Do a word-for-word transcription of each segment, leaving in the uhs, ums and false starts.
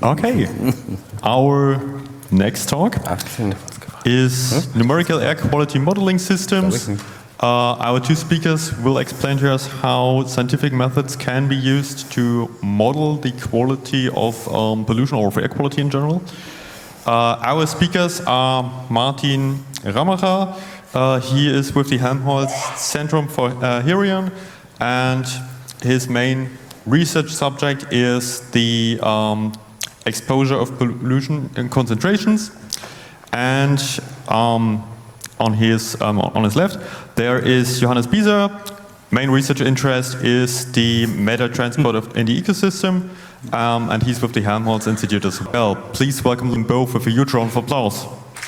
Okay, our next talk is numerical air quality modeling systems. Uh, our two speakers will explain to us how scientific methods can be used to model the quality of um, pollution or of air quality in general. Uh, our speakers are Martin Ramacher. Uh, he is with the Helmholtz Centrum for uh, Herion, and his main research subject is the um, exposure of pollution in concentrations. And um, on his um, on his left, there is Johannes Bieser. Main research interest is the meta transport of in the ecosystem, um, and he's with the Helmholtz Institute as well. Please welcome them both with a huge round of applause.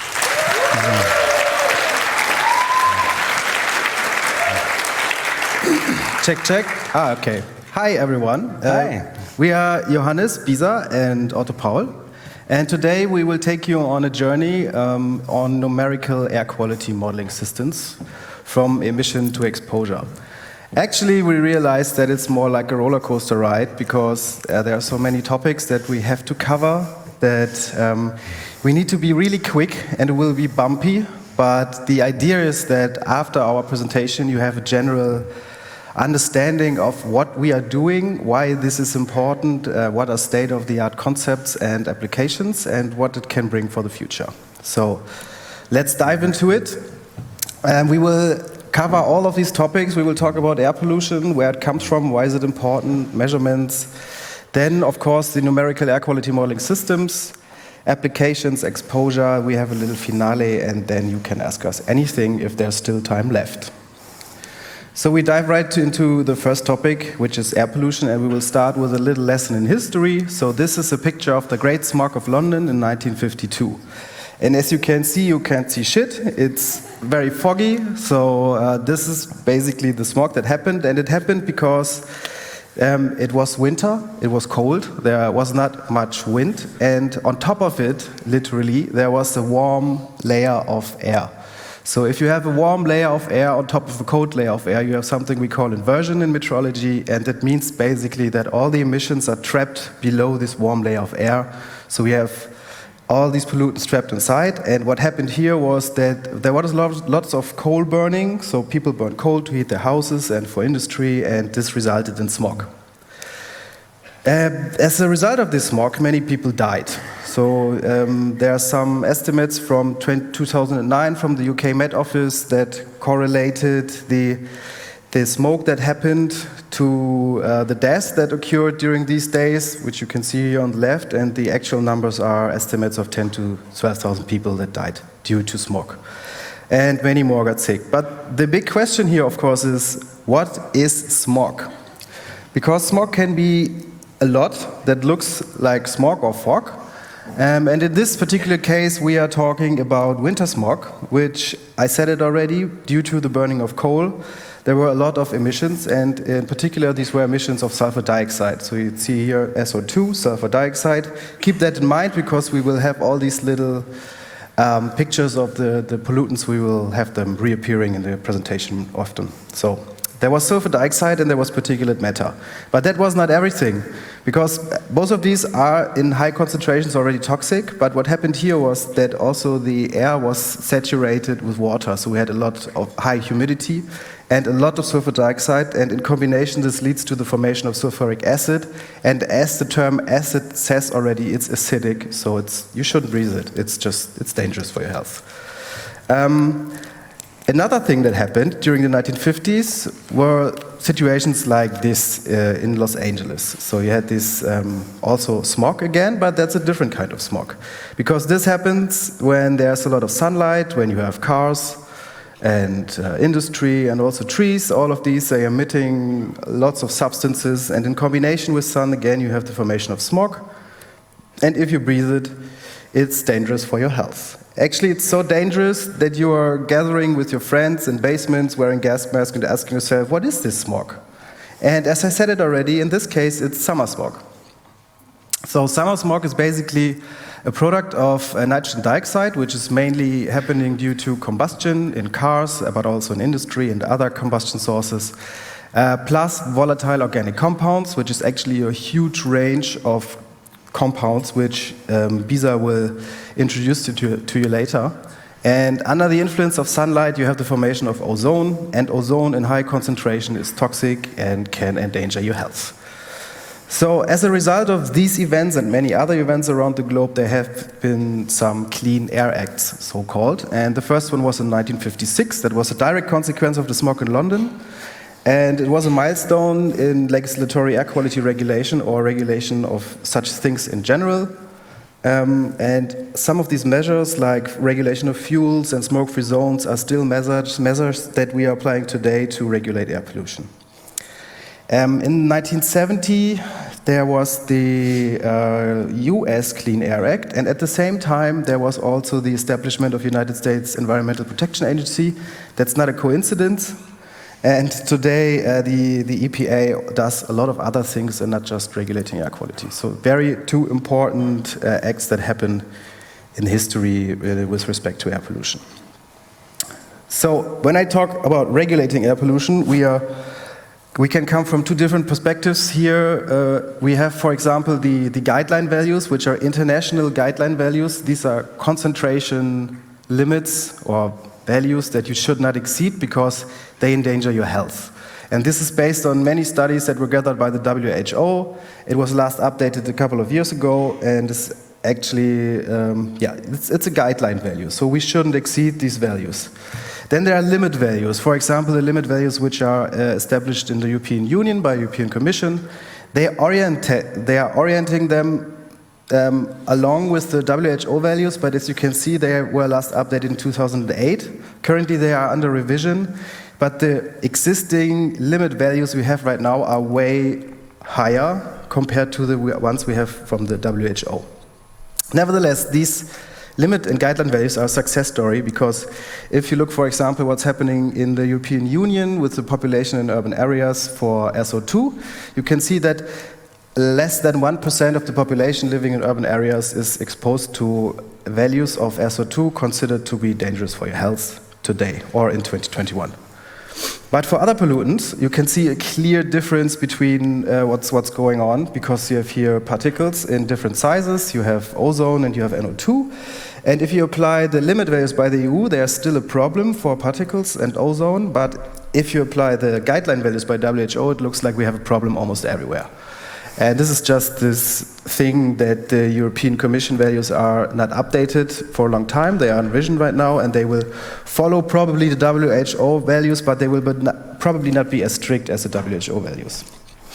Check, check. Ah, okay. Hi, everyone. Hi. Uh, we are Johannes Bieser and Otto Paul. And today we will take you on a journey um, on numerical air quality modeling systems from emission to exposure. Actually, we realized that it's more like a roller coaster ride because uh, there are so many topics that we have to cover that um, we need to be really quick and it will be bumpy. But the idea is that after our presentation, you have a general understanding of what we are doing, why this is important, uh, what are state-of-the-art concepts and applications, and what it can bring for the future. So let's dive into it. And we will cover all of these topics. We will talk about air pollution, where it comes from, why is it important, measurements. Then, of course, the numerical air quality modeling systems, applications, exposure. We have a little finale, and then you can ask us anything if there's still time left. So we dive right to, into the first topic, which is air pollution, and we will start with a little lesson in history. So this is a picture of the Great Smog of London in nineteen fifty-two. And as you can see, you can't see shit. It's very foggy, so uh, this is basically the smog that happened, and it happened because um, it was winter, it was cold, there was not much wind, and on top of it, literally, there was a warm layer of air. So if you have a warm layer of air on top of a cold layer of air, you have something we call inversion in meteorology, and that means basically that all the emissions are trapped below this warm layer of air. So we have all these pollutants trapped inside, and what happened here was that there was lots of coal burning, so people burned coal to heat their houses and for industry, and this resulted in smog. Uh, as a result of this smog, many people died. So um, there are some estimates from two thousand nine from the U K Met Office that correlated the, the smoke that happened to uh, the deaths that occurred during these days, which you can see here on the left, and the actual numbers are estimates of ten to twelve thousand people that died due to smog. And many more got sick. But the big question here, of course, is what is smog? Because smog can be a lot that looks like smog or fog. Um, and in this particular case, we are talking about winter smog, which I said it already, due to the burning of coal, there were a lot of emissions, and in particular, these were emissions of sulfur dioxide. So you see here S O two, sulfur dioxide. Keep that in mind because we will have all these little um, pictures of the, the pollutants. We will have them reappearing in the presentation often. So there was sulfur dioxide and there was particulate matter. But that was not everything, because both of these are in high concentrations already toxic, but what happened here was that also the air was saturated with water, so we had a lot of high humidity and a lot of sulfur dioxide, and in combination this leads to the formation of sulfuric acid, and as the term acid says already, it's acidic, so it's, you shouldn't breathe it, it's just, it's dangerous for your health. Um, Another thing that happened during the nineteen fifties were situations like this uh, in Los Angeles. So you had this um, also smog again, but that's a different kind of smog. Because this happens when there's a lot of sunlight, when you have cars and uh, industry and also trees. All of these are emitting lots of substances, and in combination with sun, again, you have the formation of smog. And if you breathe it, it's dangerous for your health. Actually, it's so dangerous that you are gathering with your friends in basements wearing gas masks and asking yourself, what is this smog? And as I said it already, in this case, it's summer smog. So summer smog is basically a product of uh, nitrogen dioxide, which is mainly happening due to combustion in cars, but also in industry and other combustion sources, uh, plus volatile organic compounds, which is actually a huge range of compounds, which um, Bisa will introduce to, to, to you later. And under the influence of sunlight, you have the formation of ozone, and ozone in high concentration is toxic and can endanger your health. So as a result of these events and many other events around the globe, there have been some Clean Air Acts, so-called. And the first one was in nineteen fifty-six. That was a direct consequence of the smog in London. And it was a milestone in legislatory air quality regulation or regulation of such things in general. Um, and some of these measures, like regulation of fuels and smoke-free zones, are still measures, measures that we are applying today to regulate air pollution. Um, in nineteen seventy, there was the uh, U S Clean Air Act, and at the same time, there was also the establishment of the United States Environmental Protection Agency. That's not a coincidence. And today, uh, the, the E P A does a lot of other things and not just regulating air quality. So very two important uh, acts that happen in history uh, with respect to air pollution. So when I talk about regulating air pollution, we are we can come from two different perspectives here. Uh, we have, for example, the, the guideline values, which are international guideline values. These are concentration limits or values that you should not exceed because they endanger your health. And this is based on many studies that were gathered by the W H O. It was last updated a couple of years ago, and it's actually, um, yeah, it's, it's a guideline value, so we shouldn't exceed these values. Then there are limit values. For example, the limit values which are uh, established in the European Union by the European Commission. They, orienta- they are orienting them Um, along with the W H O values, but as you can see, they were last updated in two thousand eight. Currently, they are under revision, but the existing limit values we have right now are way higher compared to the ones we have from the W H O. Nevertheless, these limit and guideline values are a success story because if you look, for example, what's happening in the European Union with the population in urban areas for S O two, you can see that less than one percent of the population living in urban areas is exposed to values of S O two considered to be dangerous for your health today or in twenty twenty-one. But for other pollutants, you can see a clear difference between uh, what's, what's going on because you have here particles in different sizes, you have ozone and you have N O two. And if you apply the limit values by the E U, there's still a problem for particles and ozone, but if you apply the guideline values by W H O, it looks like we have a problem almost everywhere. And this is just this thing that the European Commission values are not updated for a long time. They are in revision right now, and they will follow probably the W H O values, but they will but not, probably not be as strict as the W H O values.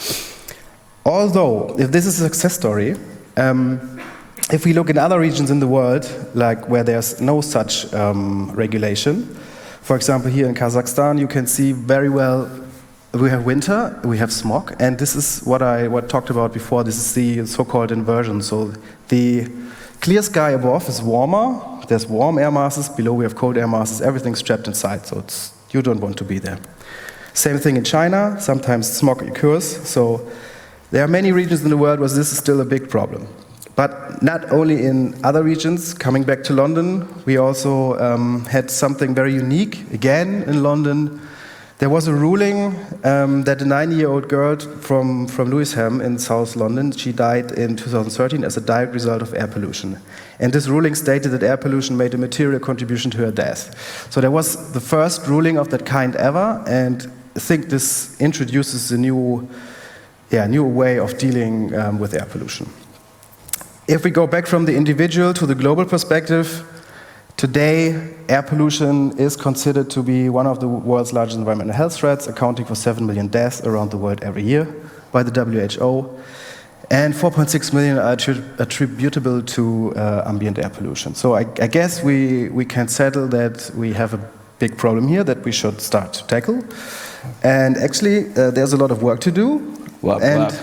Although, if this is a success story, um, if we look in other regions in the world, like where there's no such um, regulation, for example, here in Kazakhstan, you can see very well we have winter, we have smog, and this is what I what talked about before. This is the so-called inversion. So the clear sky above is warmer, there's warm air masses, below we have cold air masses, everything's trapped inside, so it's, you don't want to be there. Same thing in China, sometimes smog occurs, so there are many regions in the world where this is still a big problem. But not only in other regions, coming back to London, we also um, had something very unique, again in London. There was a ruling um, that a nine-year-old girl from, from Lewisham in South London, she died in two thousand thirteen as a direct result of air pollution. And this ruling stated that air pollution made a material contribution to her death. So there was the first ruling of that kind ever, and I think this introduces a new, yeah, new way of dealing um, with air pollution. If we go back from the individual to the global perspective, today, air pollution is considered to be one of the world's largest environmental health threats, accounting for seven million deaths around the world every year by the W H O. And four point six million are attributable to uh, ambient air pollution. So I, I guess we, we can settle that we have a big problem here that we should start to tackle. And actually, uh, there's a lot of work to do. Wap, and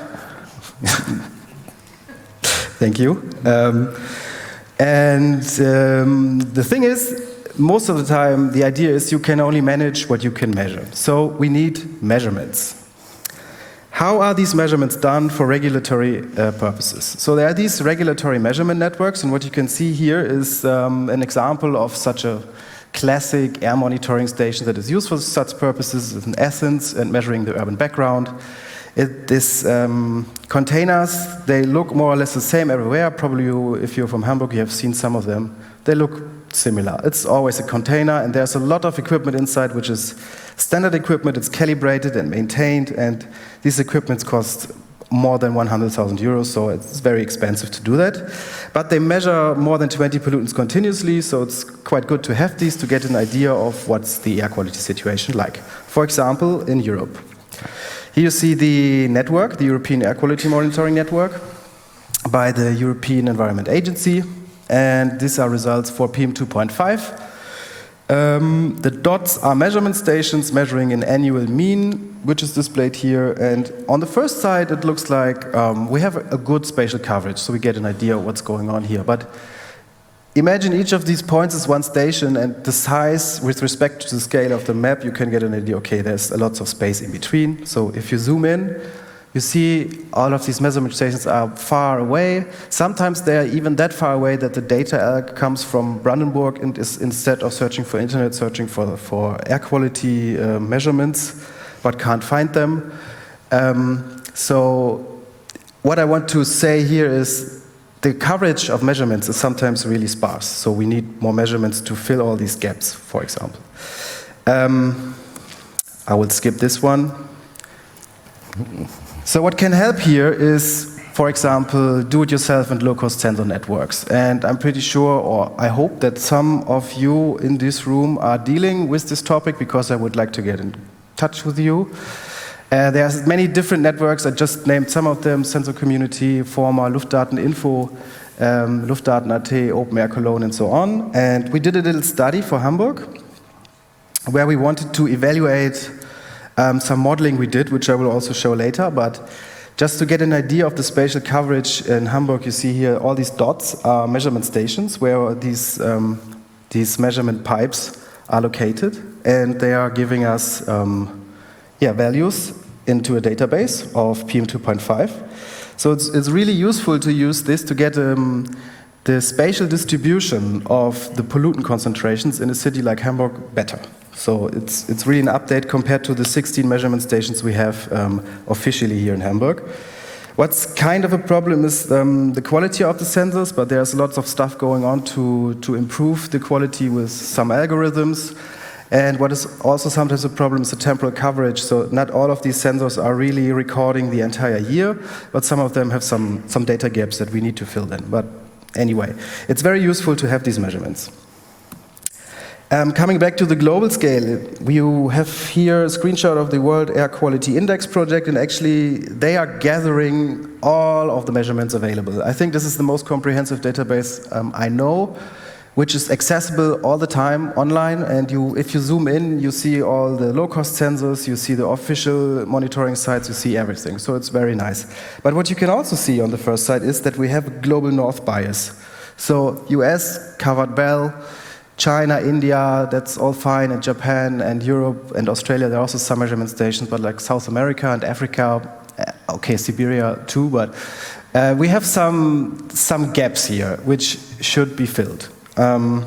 Thank you. Um, And um, the thing is, most of the time, the idea is you can only manage what you can measure. So we need measurements. How are these measurements done for regulatory uh, purposes? So there are these regulatory measurement networks, and what you can see here is um, an example of such a classic air monitoring station that is used for such purposes in Athens and measuring the urban background. It, this um, containers, they look more or less the same everywhere. Probably you, if you're from Hamburg, you have seen some of them. They look similar. It's always a container, and there's a lot of equipment inside, which is standard equipment. It's calibrated and maintained, and these equipments cost more than one hundred thousand euros, so it's very expensive to do that. But they measure more than twenty pollutants continuously, so it's quite good to have these to get an idea of what's the air quality situation like. For example, in Europe. Here you see the network, the European Air Quality Monitoring Network, by the European Environment Agency, and these are results for P M two point five. Um, the dots are measurement stations measuring an annual mean, which is displayed here. And on the first side, it looks like um, we have a good spatial coverage, so we get an idea of what's going on here. But imagine each of these points is one station, and the size with respect to the scale of the map, you can get an idea, okay, there's a lots of space in between. So if you zoom in, you see all of these measurement stations are far away. Sometimes they are even that far away that the data comes from Brandenburg and is, instead of searching for internet, searching for, for air quality uh, measurements, but can't find them. Um, so what I want to say here is the coverage of measurements is sometimes really sparse. So we need more measurements to fill all these gaps, for example. Um, I will skip this one. So what can help here is, for example, do-it-yourself and low-cost sensor networks. And I'm pretty sure, or I hope that some of you in this room are dealing with this topic, because I would like to get in touch with you. Uh, there's many different networks. I just named some of them: Sensor Community, former Luftdateninfo, um, Luftdaten.at, Open Air Cologne, and so on. And we did a little study for Hamburg, where we wanted to evaluate Um, some modeling we did, which I will also show later, but just to get an idea of the spatial coverage in Hamburg, you see here all these dots are measurement stations where these, um, these measurement pipes are located, and they are giving us um, yeah, values into a database of P M two point five. So it's, it's really useful to use this to get um, the spatial distribution of the pollutant concentrations in a city like Hamburg better. So it's, it's really an update compared to the sixteen measurement stations we have um, officially here in Hamburg. What's kind of a problem is um, the quality of the sensors, but there's lots of stuff going on to, to improve the quality with some algorithms. And what is also sometimes a problem is the temporal coverage. So not all of these sensors are really recording the entire year, but some of them have some, some data gaps that we need to fill in. But anyway, it's very useful to have these measurements. Um, coming back to the global scale, you have here a screenshot of the World Air Quality Index project, and actually they are gathering all of the measurements available. I think this is the most comprehensive database um, I know, which is accessible all the time online, and you, if you zoom in, you see all the low-cost sensors, you see the official monitoring sites, you see everything, so it's very nice. But what you can also see on the first side is that we have a global north bias. So U S covered well, China, India, that's all fine, and Japan and Europe and Australia, there are also some measurement stations, but like South America and Africa, okay, Siberia too, but uh, we have some, some gaps here which should be filled. Um,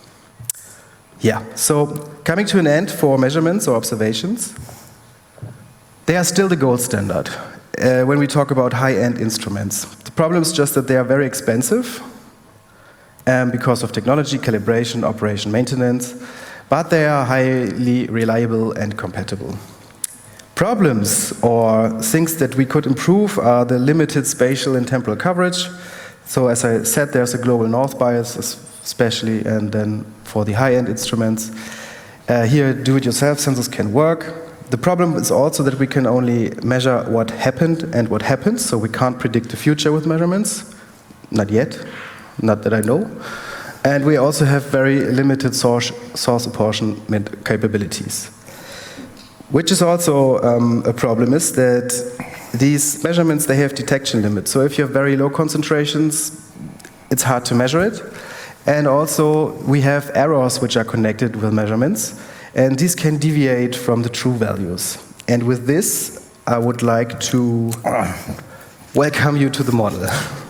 yeah, so coming to an end for measurements or observations, they are still the gold standard uh, when we talk about high-end instruments. The problem is just that they are very expensive, Um, because of technology, calibration, operation, maintenance, but they are highly reliable and compatible. Problems or things that we could improve are the limited spatial and temporal coverage. So as I said, there's a global north bias especially, and then for the high-end instruments. Uh, here, do-it-yourself sensors can work. The problem is also that we can only measure what happened and what happens, so we can't predict the future with measurements, not yet. Not that I know. And we also have very limited source, source apportionment capabilities. Which is also um, a problem is that these measurements, they have detection limits. So if you have very low concentrations, it's hard to measure it. And also we have errors which are connected with measurements, and these can deviate from the true values. And with this, I would like to welcome you to the model.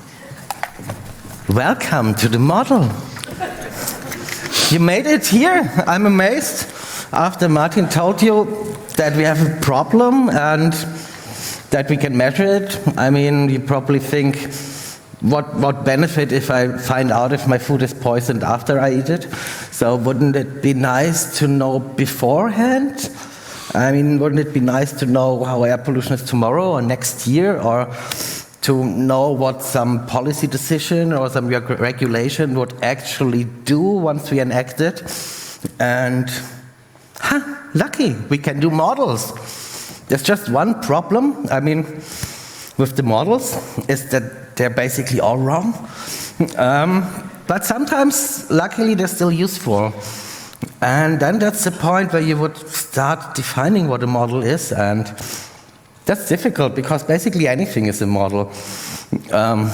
Welcome to the model. You made it here. I'm amazed. After Martin told you that we have a problem and that we can measure it. I mean, you probably think, what, what benefit if I find out if my food is poisoned after I eat it? So wouldn't it be nice to know beforehand? I mean, wouldn't it be nice to know how air pollution is tomorrow or next year, or to know what some policy decision or some reg regulation would actually do once we enact it? And, huh, lucky, we can do models. There's just one problem, I mean, with the models, is that they're basically all wrong. Um, but sometimes, luckily, they're still useful. And then that's the point where you would start defining what a model is, and that's difficult because basically anything is a model. Um,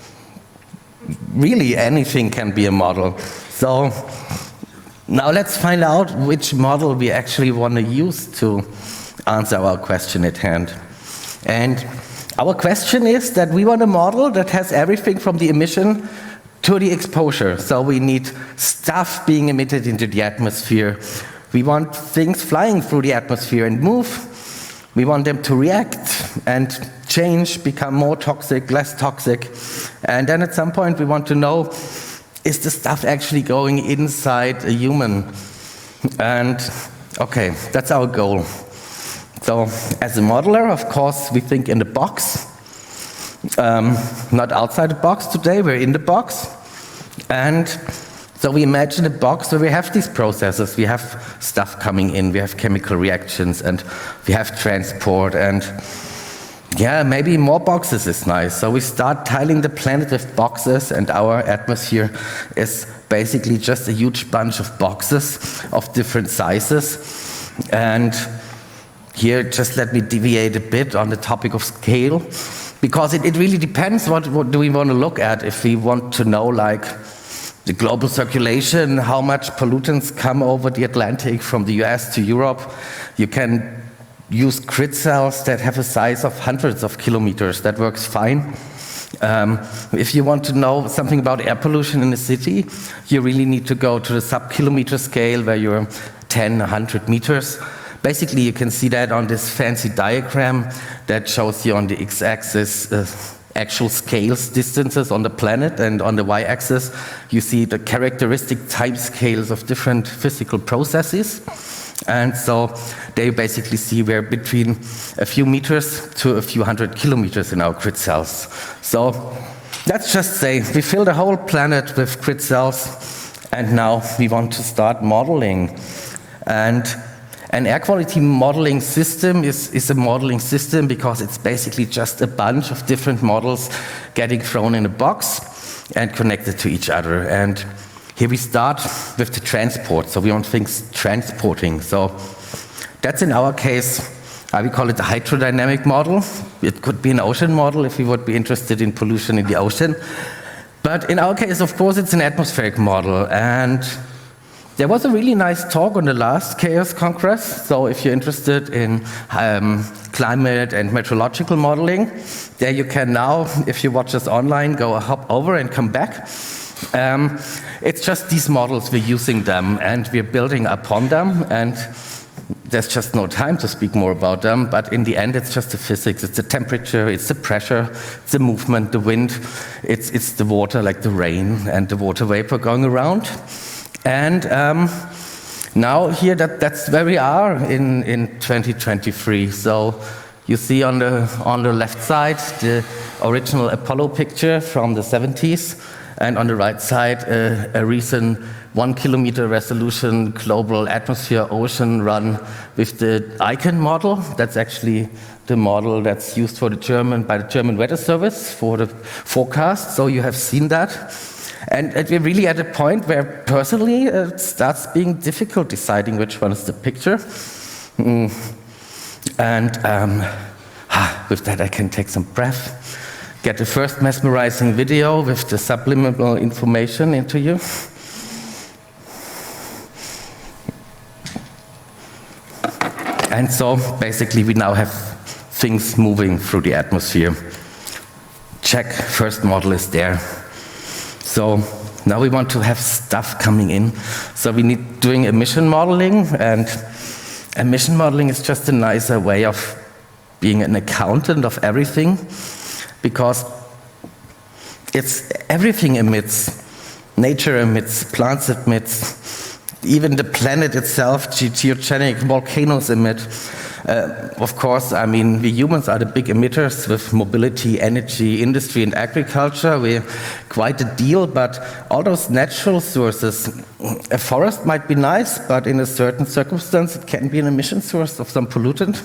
really anything can be a model. So now let's find out which model we actually want to use to answer our question at hand. And our question is that we want a model that has everything from the emission to the exposure. So we need stuff being emitted into the atmosphere. We want things flying through the atmosphere and move. We want them to react and change, become more toxic, less toxic. And then at some point we want to know, is the stuff actually going inside a human? And okay, that's our goal. So as a modeler, of course, we think in the box. Um, not outside the box today, we're in the box. And so we imagine a box where we have these processes. We have stuff coming in, we have chemical reactions, and we have transport, and yeah, maybe more boxes is nice. So we start tiling the planet with boxes, and our atmosphere is basically just a huge bunch of boxes of different sizes. And here, just let me deviate a bit on the topic of scale, because it, it really depends what, what do we want to look at. If we want to know, like, the global circulation, how much pollutants come over the Atlantic from the U S to Europe, you can use grid cells that have a size of hundreds of kilometers. That works fine. Um, if you want to know something about air pollution in a city, you really need to go to the sub-kilometer scale where you're ten, one hundred meters. Basically, you can see that on this fancy diagram that shows you on the x-axis uh, actual scales, distances on the planet, and on the y-axis you see the characteristic time scales of different physical processes. And so there you basically see we're between a few meters to a few hundred kilometers in our grid cells. So let's just say we fill the whole planet with grid cells, and now we want to start modeling. And an air quality modeling system is, is a modeling system because it's basically just a bunch of different models getting thrown in a box and connected to each other. And here we start with the transport. So we want things transporting. So that's in our case, uh, we call it the hydrodynamic model. It could be an ocean model if we would be interested in pollution in the ocean. But in our case, of course, it's an atmospheric model. And there was a really nice talk on the last Chaos Congress. So if you're interested in um, climate and meteorological modeling, there you can now, if you watch us online, go hop over and come back. Um, it's just these models, we're using them and we're building upon them, and there's just no time to speak more about them, but in the end it's just the physics, it's the temperature, it's the pressure, it's the movement, the wind, it's, it's the water, like the rain and the water vapor going around. And um, now here, that, that's where we are in, in twenty twenty-three. So you see on the, on the left side the original Apollo picture from the seventies, and on the right side uh, a recent one kilometer resolution global atmosphere ocean run with the ICAN model. That's actually the model that's used for the German, by the German Weather Service for the forecast. So you have seen that. And we're really at a point where, personally, uh, it starts being difficult deciding which one is the picture. Mm. And um, ah, with that, I can take some breath, get the first mesmerizing video with the subliminal information into you. And so, basically, we now have things moving through the atmosphere. Check, first model is there. So now we want to have stuff coming in. So we need doing emission modeling, and emission modeling is just a nicer way of being an accountant of everything, because it's everything emits. Nature emits, plants emits, even the planet itself, ge geogenic volcanoes emit. Uh, of course, I mean, we humans are the big emitters with mobility, energy, industry, and agriculture. We're quite a deal, but all those natural sources, a forest might be nice, but in a certain circumstance, it can be an emission source of some pollutant.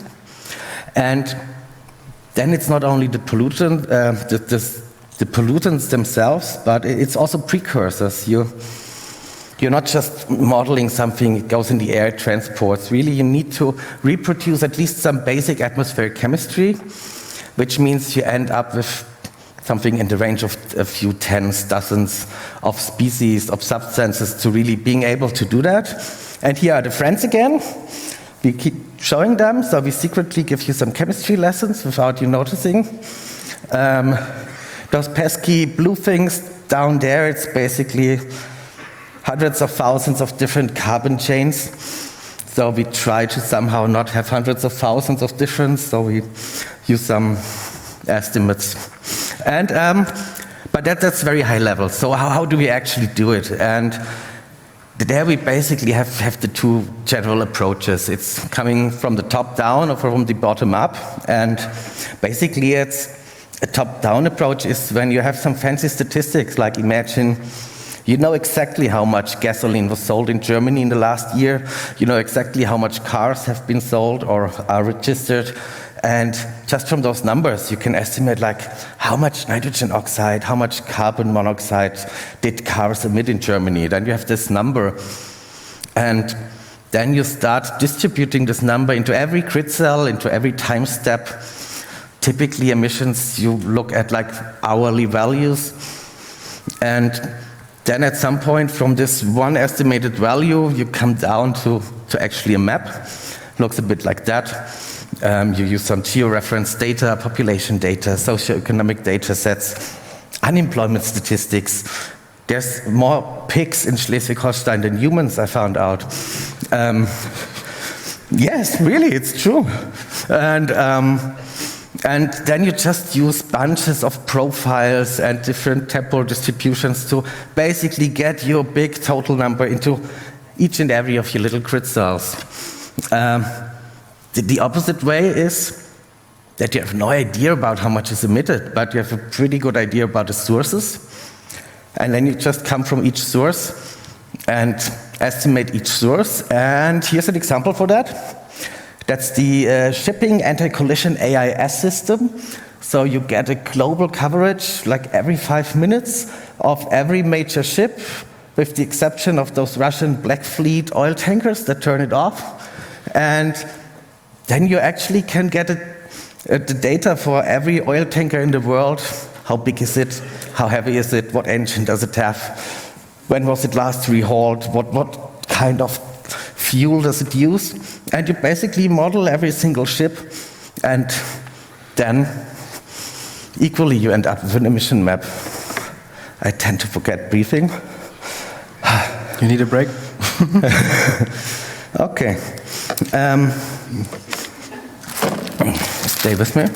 And then it's not only the pollutant, uh, the, the, the pollutants themselves, but it's also precursors. You, You're not just modeling something, it goes in the air, it transports. Really, you need to reproduce at least some basic atmospheric chemistry, which means you end up with something in the range of a few tens, dozens of species, of substances to really being able to do that. And here are the friends again. We keep showing them, so we secretly give you some chemistry lessons without you noticing. Um, those pesky blue things down there, it's basically hundreds of thousands of different carbon chains. So we try to somehow not have hundreds of thousands of different, so we use some estimates. And, um, but that, that's very high level. So how, how do we actually do it? And there we basically have, have the two general approaches. It's coming from the top down or from the bottom up. And basically it's a top-down approach is when you have some fancy statistics, like imagine you know exactly how much gasoline was sold in Germany in the last year. You know exactly how much cars have been sold or are registered. And just from those numbers, you can estimate like how much nitrogen oxide, how much carbon monoxide did cars emit in Germany. Then you have this number. And then you start distributing this number into every grid cell, into every time step. Typically emissions, you look at like hourly values. And then at some point from this one estimated value, you come down to, to actually a map. Looks a bit like that. Um, you use some georeference data, population data, socioeconomic data sets, unemployment statistics. There's more pigs in Schleswig-Holstein than humans, I found out. Um, yes, really, it's true. And um, And then you just use bunches of profiles and different temporal distributions to basically get your big total number into each and every of your little grid cells. Um, the, the opposite way is that you have no idea about how much is emitted, but you have a pretty good idea about the sources. And then you just come from each source and estimate each source. And here's an example for that. That's the uh, shipping anti-collision A I S system. So you get a global coverage like every five minutes of every major ship, with the exception of those Russian Black Fleet oil tankers that turn it off. And then you actually can get it, uh, the data for every oil tanker in the world. How big is it? How heavy is it? What engine does it have? When was it last rehauled? What, what kind of fuel does it use? And you basically model every single ship, and then equally you end up with an emission map. I tend to forget breathing. You need a break? Okay. Um, stay with me.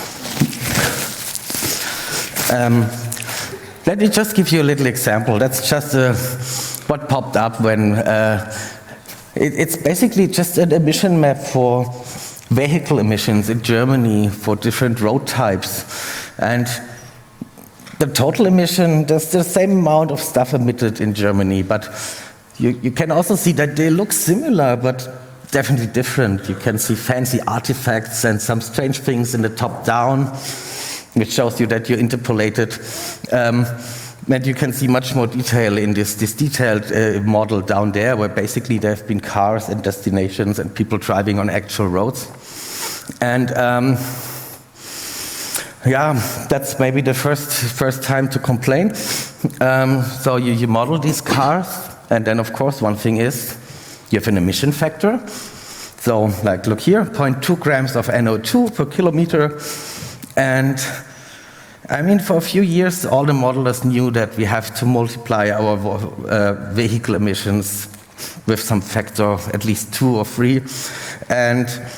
Um, let me just give you a little example. That's just uh, what popped up when uh, it, it's basically just an emission map for vehicle emissions in Germany for different road types. And the total emission, there's the same amount of stuff emitted in Germany, but you, you can also see that they look similar, but definitely different. You can see fancy artifacts and some strange things in the top down, which shows you that you're interpolated. Um, and you can see much more detail in this, this detailed uh, model down there, where basically there have been cars and destinations and people driving on actual roads. And um, yeah, that's maybe the first, first time to complain. Um, so you, you model these cars, and then of course one thing is you have an emission factor. So like look here, zero point two grams of N O two per kilometer. And I mean, for a few years, all the modelers knew that we have to multiply our uh, vehicle emissions with some factor, at least two or three. And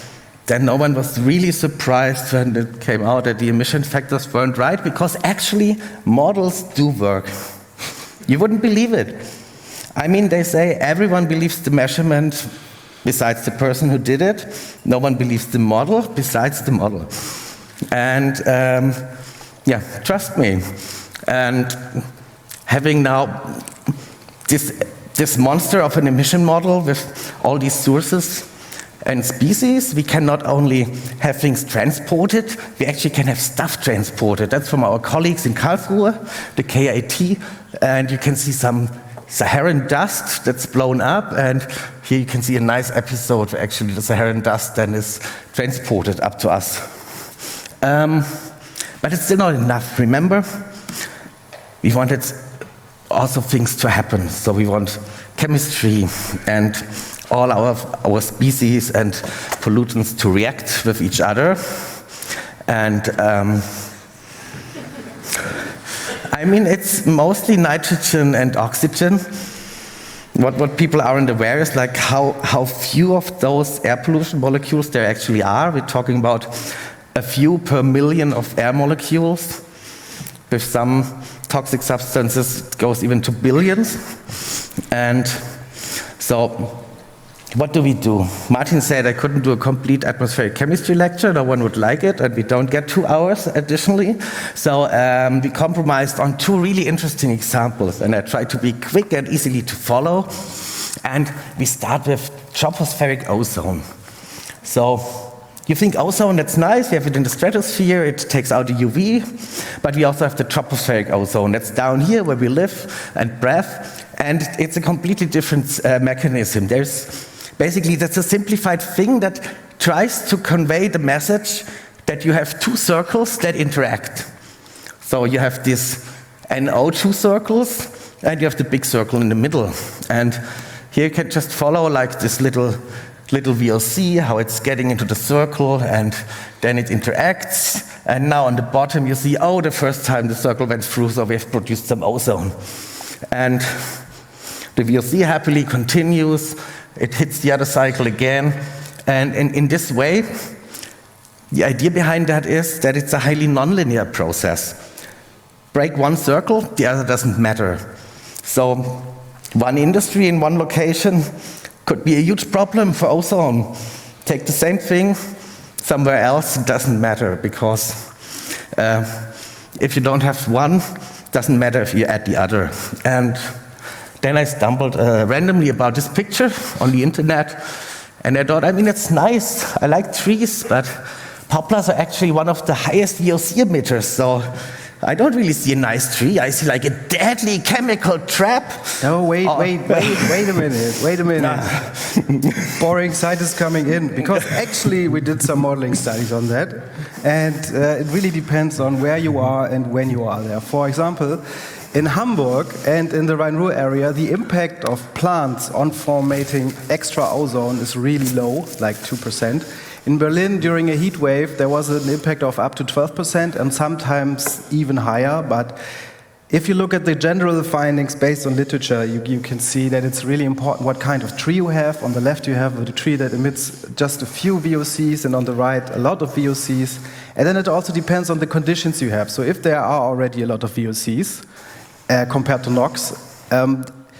then no one was really surprised when it came out that the emission factors weren't right, because actually models do work. You wouldn't believe it. I mean, they say everyone believes the measurement besides the person who did it. No one believes the model besides the model. And um, yeah, trust me. And having now this, this monster of an emission model with all these sources and species, we can not only have things transported, we actually can have stuff transported. That's from our colleagues in Karlsruhe, the K I T, and you can see some Saharan dust that's blown up, and here you can see a nice episode where actually the Saharan dust then is transported up to us. Um, but it's still not enough. Remember, we wanted also things to happen. So we want chemistry and all our, our species and pollutants to react with each other. And um, I mean, it's mostly nitrogen and oxygen. What, what people aren't aware is like how, how few of those air pollution molecules there actually are. We're talking about a few per million of air molecules. With some toxic substances, it goes even to billions. And so, what do we do? Martin said I couldn't do a complete atmospheric chemistry lecture, no one would like it, and we don't get two hours additionally. So um, we compromised on two really interesting examples, and I tried to be quick and easily to follow. And we start with tropospheric ozone. So you think ozone, that's nice, we have it in the stratosphere, it takes out the U V, but we also have the tropospheric ozone, that's down here where we live and breathe, and it's a completely different uh, mechanism. There's basically, that's a simplified thing that tries to convey the message that you have two circles that interact. So you have these N O two circles, and you have the big circle in the middle. And here you can just follow like this little, little V O C, how it's getting into the circle, and then it interacts. And now on the bottom you see, oh, the first time the circle went through, so we have produced some ozone. And the V O C happily continues. It hits the other cycle again, and in, in this way, the idea behind that is that it's a highly nonlinear process. Break one circle, the other doesn't matter. So one industry in one location could be a huge problem for ozone. Take the same thing somewhere else, it doesn't matter, because uh, if you don't have one, it doesn't matter if you add the other. And then I stumbled uh, randomly about this picture on the internet, and I thought, I mean, it's nice. I like trees, but poplars are actually one of the highest V O C emitters, so I don't really see a nice tree. I see like a deadly chemical trap. No, wait, Oh. wait, wait, wait a minute, wait a minute. Boring scientist coming in, because actually we did some modeling studies on that, and uh, it really depends on where you are and when you are there. For example, in Hamburg and in the Rhine-Ruhr area, the impact of plants on formating extra ozone is really low, like two percent. In Berlin, during a heat wave, there was an impact of up to twelve percent and sometimes even higher. But if you look at the general findings based on literature, you, you can see that it's really important what kind of tree you have. On the left, you have a tree that emits just a few V O Cs, and on the right, a lot of V O Cs. And then it also depends on the conditions you have. So if there are already a lot of V O Cs, Uh, compared to NOx, um,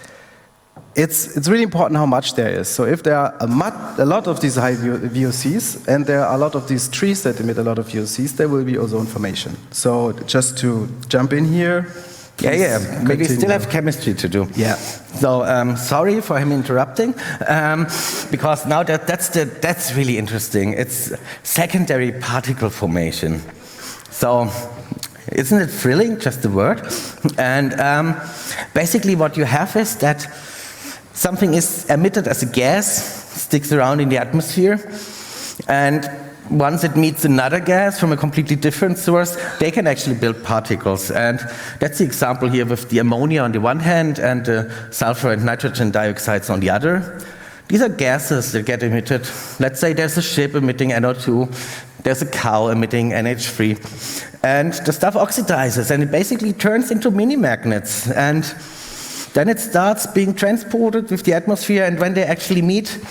it's, it's really important how much there is. So if there are a, a lot of these high V O Cs and there are a lot of these trees that emit a lot of V O Cs, there will be ozone formation. So just to jump in here. Yeah, yeah, but we still have chemistry to do. Yeah. So um, sorry for him interrupting, um, because now that, that's, the, that's really interesting. It's secondary particle formation. So isn't it thrilling, just the word? And um, basically what you have is that something is emitted as a gas, sticks around in the atmosphere, and once it meets another gas from a completely different source, they can actually build particles. And that's the example here with the ammonia on the one hand and the sulfur and nitrogen dioxides on the other. These are gases that get emitted. Let's say there's a ship emitting N O two, there's a cow emitting N H three, and the stuff oxidizes, and it basically turns into mini magnets. And then it starts being transported with the atmosphere, and when they actually meet,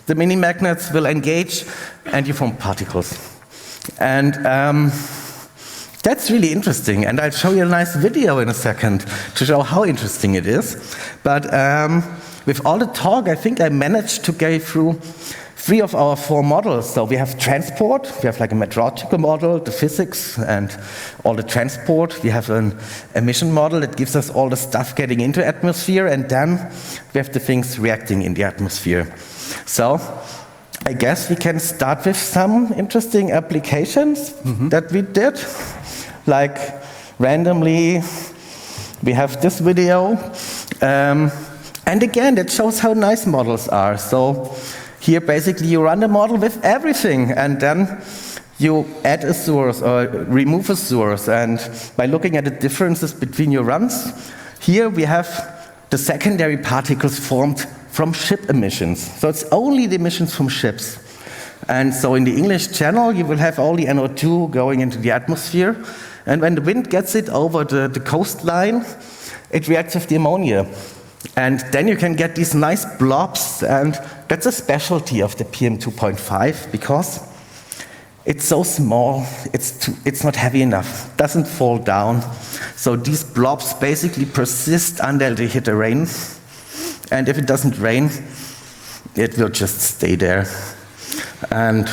the mini magnets will engage and you form particles. And um, that's really interesting, and I'll show you a nice video in a second to show how interesting it is. But um, with all the talk, I think I managed to go through three of our four models. So we have transport, we have like a meteorological model, the physics and all the transport. We have an emission model that gives us all the stuff getting into atmosphere, and then we have the things reacting in the atmosphere. So I guess we can start with some interesting applications mm-hmm. that we did. Like randomly, we have this video. Um, and again, that shows how nice models are. So here, basically, you run the model with everything, and then you add a source or remove a source. And by looking at the differences between your runs, here we have the secondary particles formed from ship emissions. So it's only the emissions from ships. And so in the English Channel, you will have all the N O two going into the atmosphere. And when the wind gets it over the, the coastline, it reacts with the ammonia. And then you can get these nice blobs, and that's a specialty of the P M two point five, because it's so small, it's, too, it's not heavy enough, doesn't fall down. So these blobs basically persist until they hit the rain. And if it doesn't rain, it will just stay there. And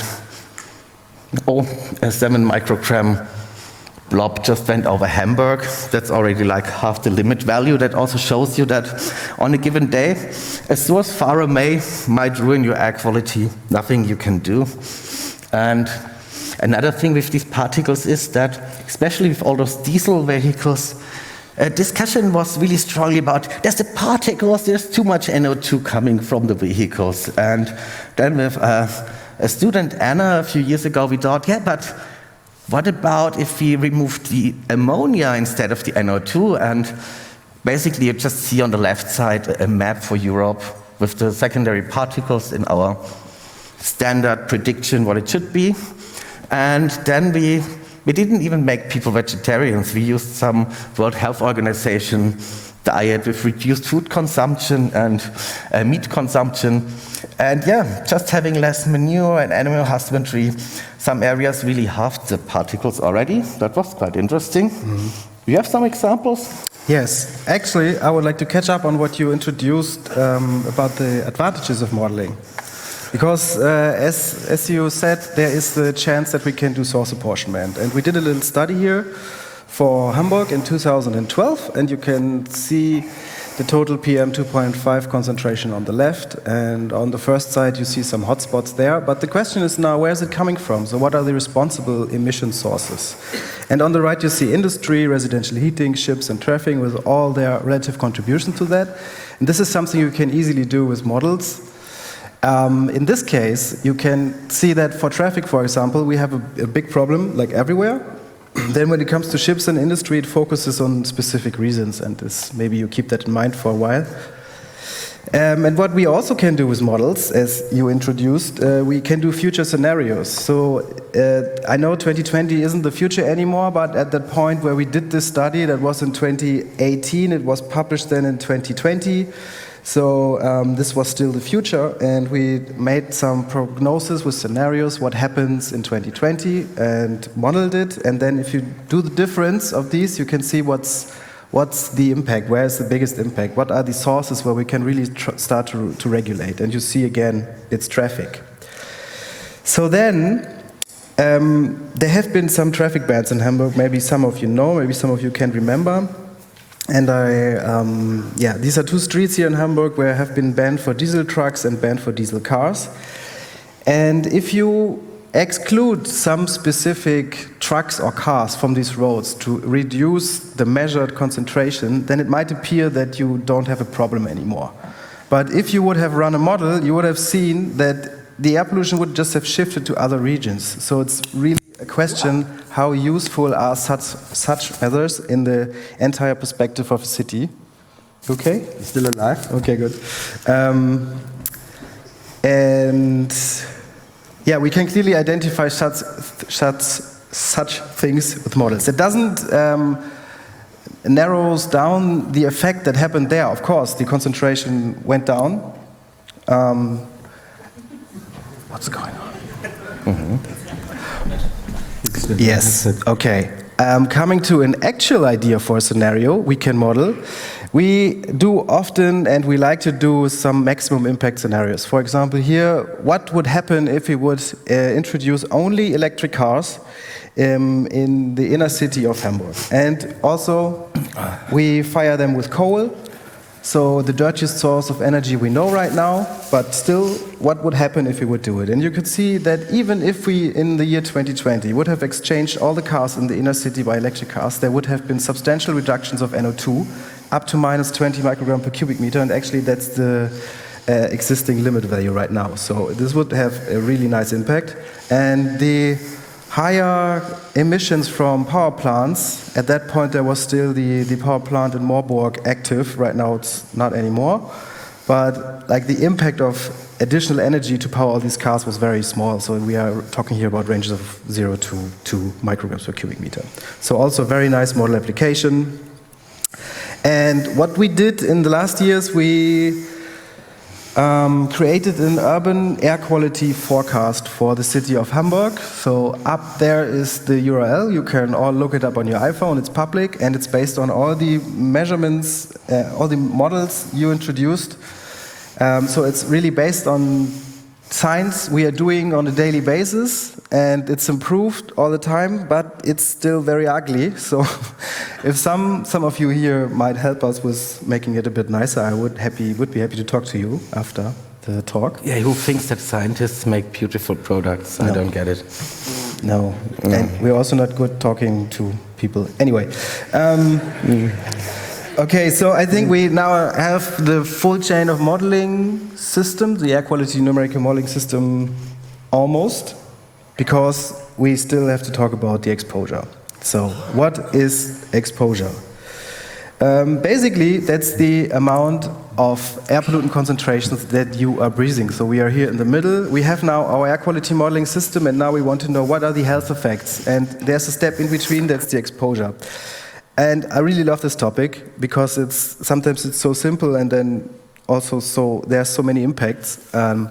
oh, a seven microgram blob just went over Hamburg. That's already like half the limit value. That also shows you that on a given day, a source far away might ruin your air quality. Nothing you can do. And another thing with these particles is that, especially with all those diesel vehicles, a discussion was really strongly about there's the particles, there's too much N O two coming from the vehicles. And then with uh, a student, Anna, a few years ago, we thought, yeah, but what about if we remove the ammonia instead of the N O two? And basically, you just see on the left side a map for Europe with the secondary particles in our standard prediction, what it should be. And then we, we didn't even make people vegetarians. We used some World Health Organization diet with reduced food consumption and uh, meat consumption. And yeah, just having less manure and animal husbandry, some areas really halved the particles already. That was quite interesting. Mm-hmm. Do you have some examples? Yes, actually, I would like to catch up on what you introduced um, about the advantages of modeling. Because uh, as, as you said, there is the chance that we can do source apportionment. And we did a little study here for Hamburg in two thousand twelve, and you can see the total P M two point five concentration on the left, and on the first side you see some hotspots there. But the question is now, where is it coming from? So what are the responsible emission sources? And on the right you see industry, residential heating, ships and traffic with all their relative contribution to that. And this is something you can easily do with models. Um, in this case, you can see that for traffic, for example, we have a, a big problem, like everywhere. Then when it comes to ships and industry, it focuses on specific reasons, and this, maybe you keep that in mind for a while. Um, and what we also can do with models, as you introduced, uh, we can do future scenarios. So uh, I know twenty twenty isn't the future anymore, but at that point where we did this study, that was in twenty eighteen, it was published then in twenty twenty. So um, this was still the future, and we made some prognosis with scenarios, what happens in twenty twenty, and modeled it. And then if you do the difference of these, you can see what's, what's the impact, where is the biggest impact, what are the sources where we can really tr start to, to regulate. And you see again, it's traffic. So then, um, there have been some traffic bans in Hamburg, maybe some of you know, maybe some of you can remember. And I, um, yeah, these are two streets here in Hamburg where have been banned for diesel trucks and banned for diesel cars. And if you exclude some specific trucks or cars from these roads to reduce the measured concentration, then it might appear that you don't have a problem anymore. But if you would have run a model, you would have seen that the air pollution would just have shifted to other regions. So it's really a question, how useful are such, such measures in the entire perspective of a city? Okay, still alive? Okay, good. Um, and yeah, we can clearly identify such, such, such things with models. It doesn't um, narrows down the effect that happened there. Of course, the concentration went down. Um, what's going on. Mm-hmm. Yes, okay. Um, coming to an actual idea for a scenario we can model, we do often and we like to do some maximum impact scenarios. For example, here, what would happen if we would uh, introduce only electric cars um, in the inner city of Hamburg? And also, we fire them with coal. So the dirtiest source of energy we know right now, but still, what would happen if we would do it? And you could see that even if we, in the year twenty twenty, would have exchanged all the cars in the inner city by electric cars, there would have been substantial reductions of N O two, up to minus twenty microgram per cubic meter, and actually that's the uh, existing limit value right now. So this would have a really nice impact. And the higher emissions from power plants, at that point there was still the, the power plant in Moorburg active, right now it's not anymore, but like the impact of additional energy to power all these cars was very small, so we are talking here about ranges of zero to two micrograms per cubic meter. So also very nice model application. And what we did in the last years, we Um, created an urban air quality forecast for the city of Hamburg. So up there is the U R L. You can all look it up on your iPhone. It's public and it's based on all the measurements, uh, all the models you introduced. Um, so it's really based on science we are doing on a daily basis, and it's improved all the time, but it's still very ugly. So if some some of you here might help us with making it a bit nicer, I would happy would be happy to talk to you after the talk. Yeah, who thinks that scientists make beautiful products? No. I don't get it. No, and we're also not good talking to people. Anyway. Um, Okay, so I think we now have the full chain of modeling system, the air quality numerical modeling system, almost, because we still have to talk about the exposure. So, what is exposure? Um, basically, that's the amount of air pollutant concentrations that you are breathing. So we are here in the middle. We have now our air quality modeling system, and now we want to know what are the health effects. And there's a step in between, that's the exposure. And I really love this topic because it's sometimes it's so simple, and then also so there's so many impacts. Um,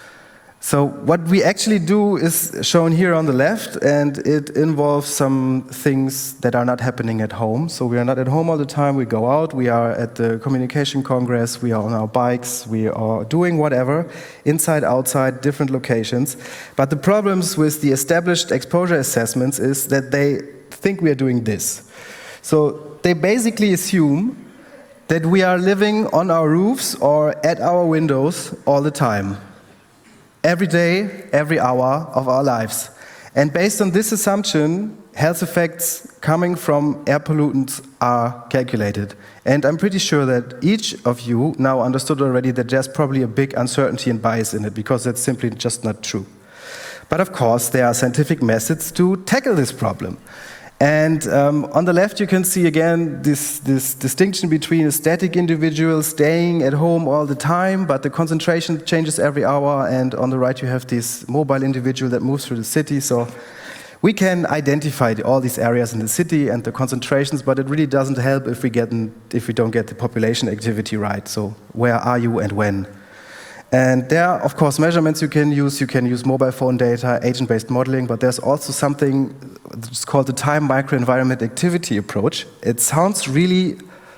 so what we actually do is shown here on the left, and it involves some things that are not happening at home. So we are not at home all the time. We go out. We are at the Communication Congress. We are on our bikes. We are doing whatever, inside, outside, different locations. But the problems with the established exposure assessments is that they think we are doing this. So they basically assume that we are living on our roofs or at our windows all the time. Every day, every hour of our lives. And based on this assumption, health effects coming from air pollutants are calculated. And I'm pretty sure that each of you now understood already that there's probably a big uncertainty and bias in it, because that's simply just not true. But of course, there are scientific methods to tackle this problem. And um, on the left, you can see again this, this distinction between a static individual staying at home all the time, but the concentration changes every hour. And on the right, you have this mobile individual that moves through the city. So we can identify the, all these areas in the city and the concentrations, but it really doesn't help if we, get in, if we don't get the population activity right. So where are you and when? And there are, of course, measurements you can use. You can use mobile phone data, agent-based modeling, but there's also something that's called the time microenvironment activity approach. It sounds really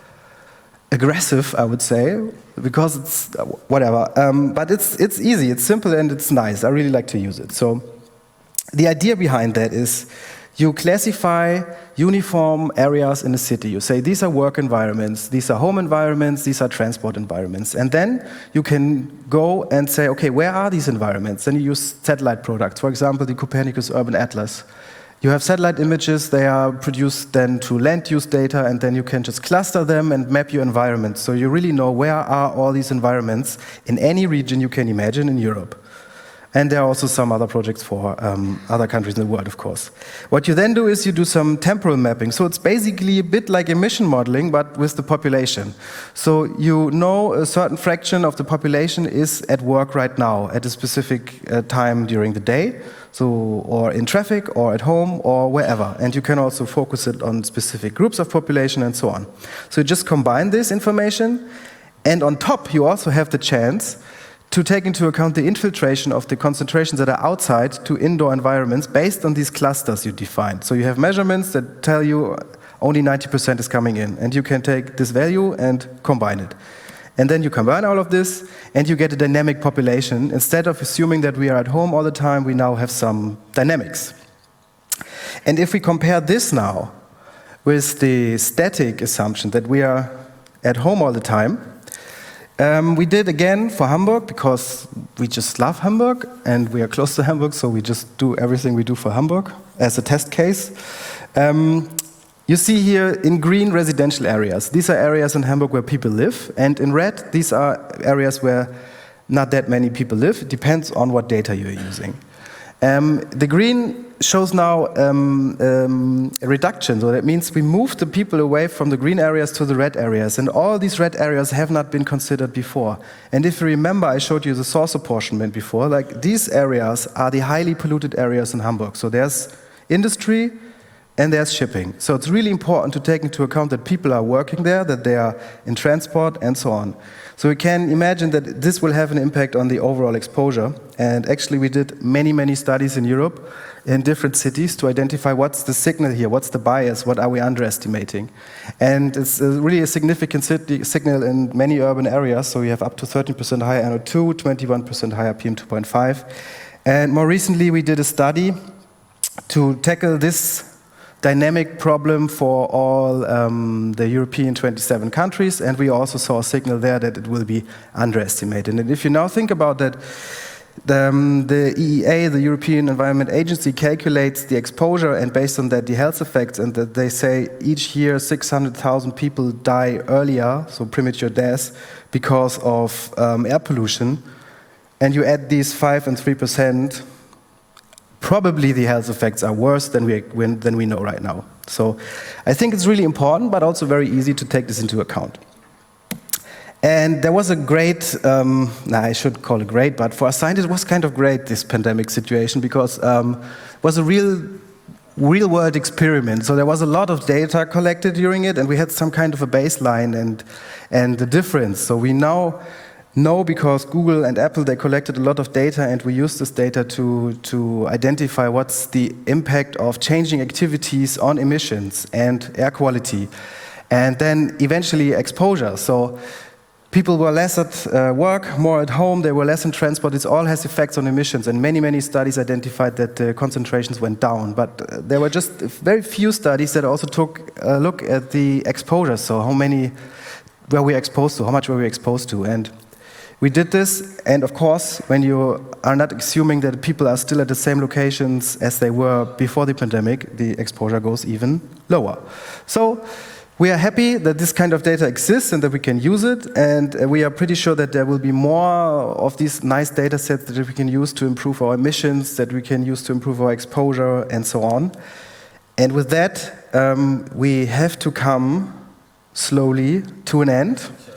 aggressive, I would say, because it's whatever. Um, but it's, it's easy, it's simple, and it's nice. I really like to use it. So the idea behind that is you classify uniform areas in a city. You say these are work environments, these are home environments, these are transport environments. And then you can go and say, okay, where are these environments? Then you use satellite products. For example, the Copernicus Urban Atlas. You have satellite images, they are produced then to land use data, and then you can just cluster them and map your environment. So you really know where are all these environments in any region you can imagine in Europe. And there are also some other projects for um, other countries in the world, of course. What you then do is you do some temporal mapping. So it's basically a bit like emission modeling, but with the population. So you know a certain fraction of the population is at work right now at a specific uh, time during the day, so or in traffic, or at home, or wherever. And you can also focus it on specific groups of population and so on. So you just combine this information, and on top you also have the chance to take into account the infiltration of the concentrations that are outside to indoor environments based on these clusters you defined. So you have measurements that tell you only ninety percent is coming in, and you can take this value and combine it. And then you combine all of this, and you get a dynamic population. Instead of assuming that we are at home all the time, we now have some dynamics. And if we compare this now with the static assumption that we are at home all the time, um, we did again for Hamburg, because we just love Hamburg, and we are close to Hamburg, so we just do everything we do for Hamburg as a test case. Um, You see here in green residential areas. These are areas in Hamburg where people live, and in red, these are areas where not that many people live. It depends on what data you're using. Um, the green shows now um, um, a reduction, so that means we move the people away from the green areas to the red areas, and all these red areas have not been considered before. And if you remember, I showed you the source apportionment before, like these areas are the highly polluted areas in Hamburg. So there's industry, and there's shipping. So it's really important to take into account that people are working there, that they are in transport, and so on. So we can imagine that this will have an impact on the overall exposure. And actually we did many, many studies in Europe, in different cities, to identify what's the signal here, what's the bias, what are we underestimating. And it's a really a significant city signal in many urban areas. So we have up to thirteen percent higher N O two, twenty-one percent higher P M two point five. And more recently we did a study to tackle this dynamic problem for all um, the European twenty-seven countries, and we also saw a signal there that it will be underestimated. And if you now think about that, the, um, the E E A, the European Environment Agency, calculates the exposure, and based on that the health effects, and that they say each year six hundred thousand people die earlier, so premature deaths, because of um, air pollution, and you add these five and three percent, probably the health effects are worse than we, than we know right now. So I think it's really important, but also very easy to take this into account. And there was a great, um, nah, I should call it great, but for a scientist it was kind of great, this pandemic situation, because um, it was a real, real world experiment. So there was a lot of data collected during it, and we had some kind of a baseline and, and the difference. So we now No, because Google and Apple, they collected a lot of data, and we used this data to, to identify what's the impact of changing activities on emissions and air quality, and then eventually exposure. So people were less at uh, work, more at home, they were less in transport. This all has effects on emissions, and many, many studies identified that the concentrations went down. But uh, there were just very few studies that also took a look at the exposure, so how many were we exposed to, how much were we exposed to. And we did this, and of course, when you are not assuming that people are still at the same locations as they were before the pandemic, the exposure goes even lower. So we are happy that this kind of data exists and that we can use it, and we are pretty sure that there will be more of these nice data sets that we can use to improve our emissions, that we can use to improve our exposure, and so on. And with that, um, we have to come slowly to an end.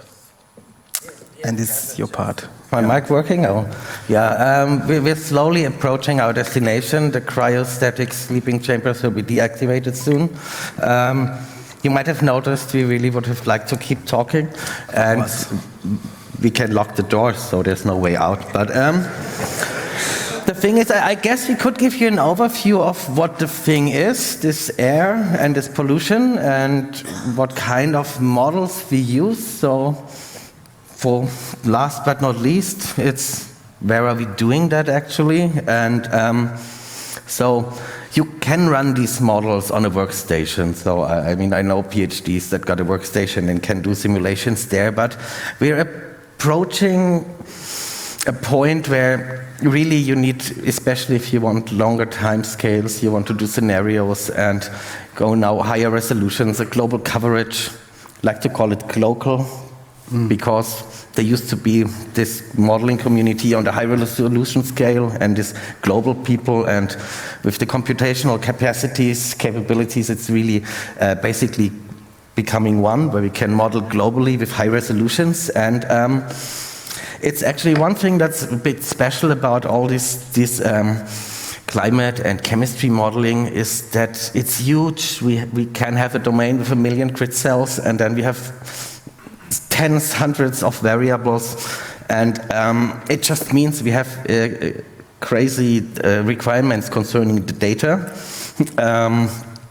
And this is your part. My yeah. mic working? Oh, yeah. Um, we, we're slowly approaching our destination. The cryostatic sleeping chambers will be deactivated soon. Um, you might have noticed we really would have liked to keep talking, and we can lock the doors, so there's no way out. But um, the thing is, I guess we could give you an overview of what the thing is, this air and this pollution, and what kind of models we use. So. For last but not least, it's where are we doing that actually? And um, so you can run these models on a workstation. So I mean, I know PhDs that got a workstation and can do simulations there, but we're approaching a point where really you need, especially if you want longer time scales, you want to do scenarios and go now higher resolutions, a global coverage, like to call it global. Mm. Because there used to be this modeling community on the high resolution scale and this global people, and with the computational capacities, capabilities, it's really uh, basically becoming one where we can model globally with high resolutions. And um, it's actually one thing that's a bit special about all this, this um, climate and chemistry modeling is that it's huge. We, we can have a domain with a million grid cells, and then we have tens, hundreds of variables, And um, it just means we have uh, crazy uh, requirements concerning the data. Um,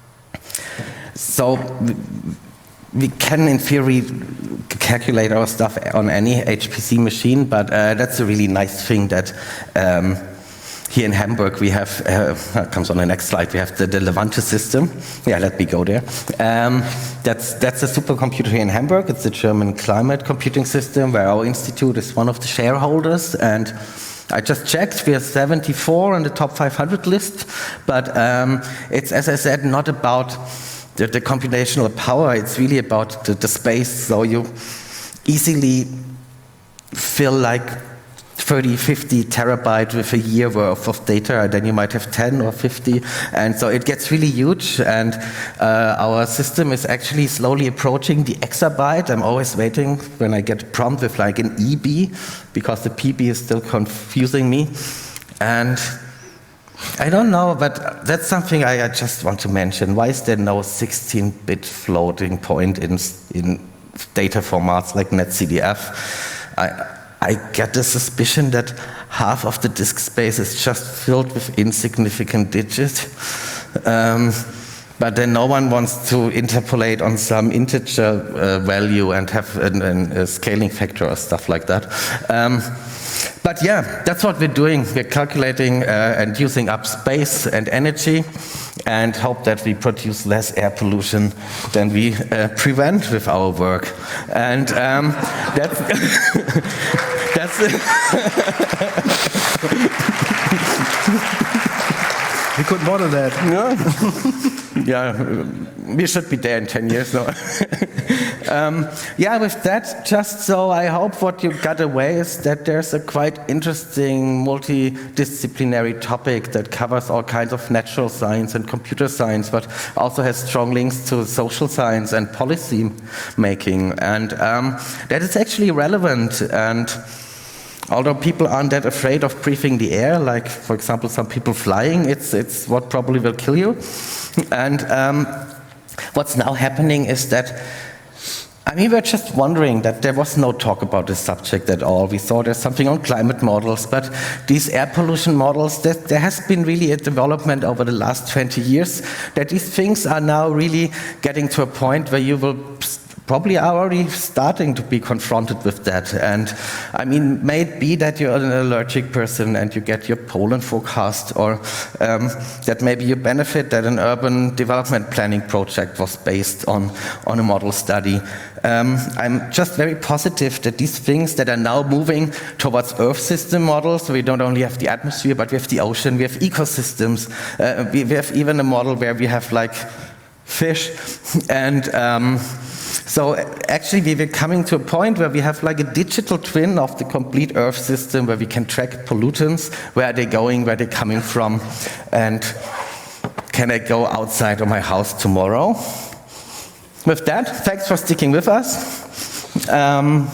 so we can, in theory, calculate our stuff on any H P C machine, but uh, that's a really nice thing that um, here in Hamburg we have, uh, comes on the next slide, we have the, the Levante system. Yeah, let me go there. Um, that's, that's a supercomputer here in Hamburg. It's a German climate computing system where our institute is one of the shareholders. And I just checked, we are seventy-four on the top five hundred list, but um, it's, as I said, not about the, the computational power, it's really about the, the space, so you easily fill like thirty, fifty terabyte with a year worth of data, and then you might have ten or fifty, and so it gets really huge, and uh, our system is actually slowly approaching the exabyte. I'm always waiting when I get a prompt with like an E B, because the P B is still confusing me, and I don't know, but that's something I, I just want to mention. Why is there no sixteen bit floating point in, in data formats like NetCDF? I, I get the suspicion that half of the disk space is just filled with insignificant digits. Um, but then no one wants to interpolate on some integer uh, value and have an, an, a scaling factor or stuff like that. Um, But yeah, that's what we're doing. We're calculating uh, and using up space and energy, and hope that we produce less air pollution than we uh, prevent with our work. And um, that's that's it. We could model that. Yeah, yeah, we should be there in ten years now. um, yeah, with that, just so I hope what you got away is that there's a quite interesting multidisciplinary topic that covers all kinds of natural science and computer science, but also has strong links to social science and policy making, and um, that is actually relevant. And although people aren't that afraid of breathing the air, like, for example, some people flying, it's, it's what probably will kill you. And um, what's now happening is that, I mean, we're just wondering that there was no talk about this subject at all. We saw there's something on climate models, but these air pollution models, that there has been really a development over the last twenty years, that these things are now really getting to a point where you will probably are already starting to be confronted with that. And I mean, may it be that you're an allergic person and you get your pollen forecast, or um, that maybe you benefit that an urban development planning project was based on, on a model study. Um, I'm just very positive that these things that are now moving towards Earth system models, so we don't only have the atmosphere, but we have the ocean, we have ecosystems, uh, we, we have even a model where we have like fish, and um, so actually we were coming to a point where we have like a digital twin of the complete Earth system, where we can track pollutants, where are they going, where are they coming from, and can I go outside of my house tomorrow? With that, thanks for sticking with us. Um,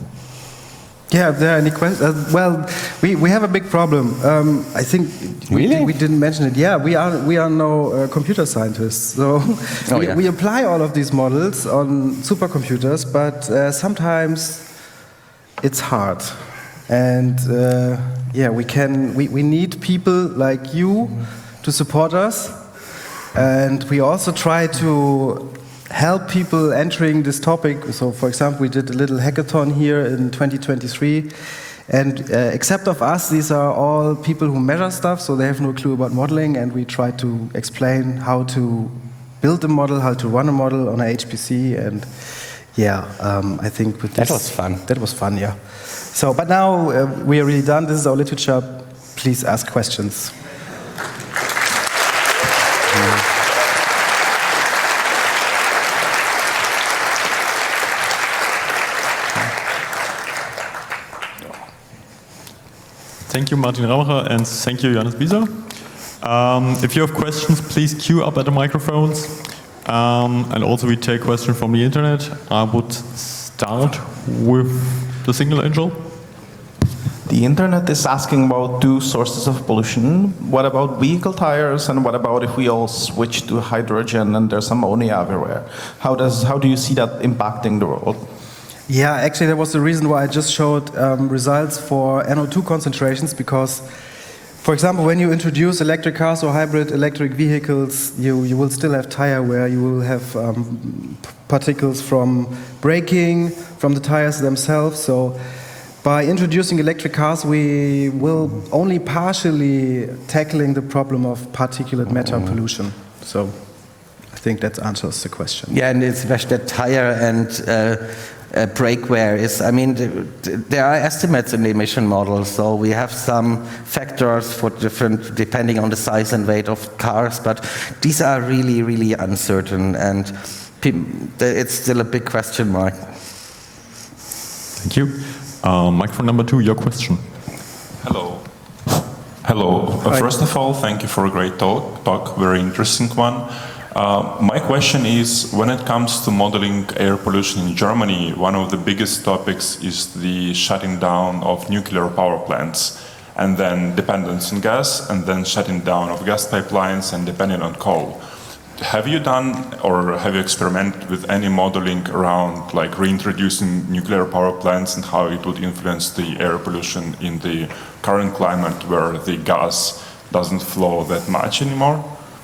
Yeah, if there are any questions? Uh, well, we, we have a big problem. Um, I think we, Really? we didn't mention it. Yeah, we are we are no uh, computer scientists, so Oh, we, yeah. we apply all of these models on supercomputers, but uh, sometimes it's hard. And uh, yeah, we can we, we need people like you to support us, and we also try to help people entering this topic. So, for example, we did a little hackathon here in twenty twenty-three, and uh, except of us, these are all people who measure stuff, so they have no clue about modeling, and we try to explain how to build a model, how to run a model on a H P C, and yeah, um, I think with this, That was fun. That was fun, yeah. So, but now uh, we are really done. This is our literature. Please ask questions. Thank you, Martin Raucher, and thank you, Johannes Bieser. Um, if you have questions, please queue up at the microphones. Um, and also we take questions from the internet. I would start with the Signal Angel. The internet is asking about two sources of pollution. What about vehicle tires, and what about if we all switch to hydrogen and there's ammonia everywhere? How does how do you see that impacting the world? Yeah, actually, that was the reason why I just showed um, results for N O two concentrations, because, for example, when you introduce electric cars or hybrid electric vehicles, you, you will still have tire wear, you will have um, particles from braking, from the tires themselves. So by introducing electric cars, we will only partially tackling the problem of particulate matter pollution. So I think that answers the question. Yeah, and it's especially that tire and uh, uh, brake wear is, I mean, th th there are estimates in the emission model, so we have some factors for different, depending on the size and weight of cars, but these are really, really uncertain, and it's still a big question mark. Thank you. Uh, microphone number two, your question. Hello. Hello. Uh, first of all, thank you for a great talk, talk very interesting one. Uh, my question is, when it comes to modeling air pollution in Germany, one of the biggest topics is the shutting down of nuclear power plants, and then dependence on gas, and then shutting down of gas pipelines and depending on coal. Have you done or have you experimented with any modeling around like reintroducing nuclear power plants and how it would influence the air pollution in the current climate where the gas doesn't flow that much anymore?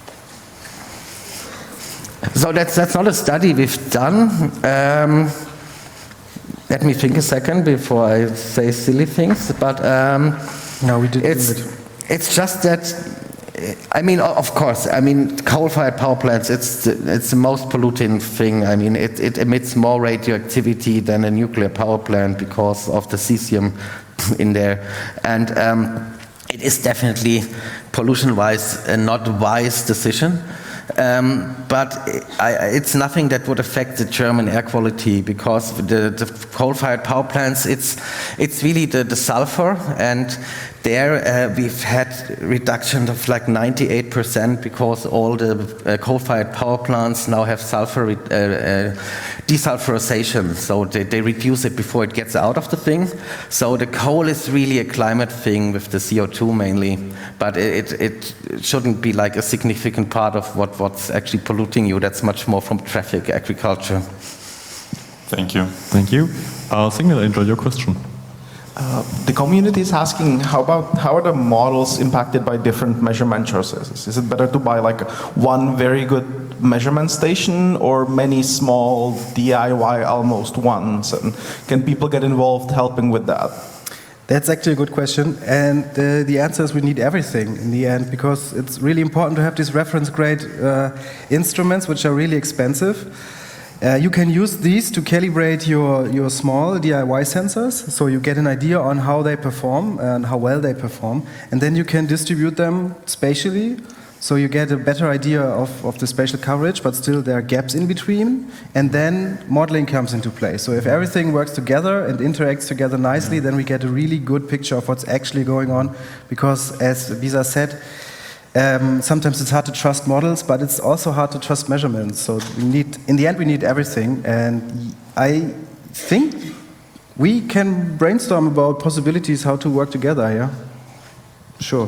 So that's, that's not a study we've done. Um, let me think a second before I say silly things, but um, no, we didn't it's, do it. It's just that, I mean, of course, I mean, coal-fired power plants, it's the, it's the most polluting thing. I mean, it, it emits more radioactivity than a nuclear power plant because of the cesium in there. And um, it is definitely, pollution-wise, a not wise decision. Um, but I, it's nothing that would affect the German air quality, because the, the coal-fired power plants, it's, it's really the, the sulfur, and there uh, we've had reduction of like ninety-eight percent because all the uh, coal-fired power plants now have sulfur uh, uh, desulfurization, so they, they reduce it before it gets out of the thing. So the coal is really a climate thing with the C O two mainly, but it, it, it shouldn't be like a significant part of what, what's actually polluting you. That's much more from traffic, agriculture. Thank you. Thank you. Uh, Signal Angel, your question. Uh, the community is asking, how about how are the models impacted by different measurement choices? Is it better to buy like one very good measurement station or many small D I Y almost ones? And can people get involved helping with that? That's actually a good question, and uh, the answer is we need everything in the end, because it's really important to have these reference grade uh, instruments, which are really expensive. Uh, you can use these to calibrate your, your small D I Y sensors, so you get an idea on how they perform and how well they perform, and then you can distribute them spatially, so you get a better idea of, of the spatial coverage, but still there are gaps in between, and then modeling comes into play. So if everything works together and interacts together nicely, then we get a really good picture of what's actually going on, because as Visa said, Um, sometimes it's hard to trust models, but it's also hard to trust measurements. So we need, in the end, we need everything. And I think we can brainstorm about possibilities how to work together, yeah? Sure.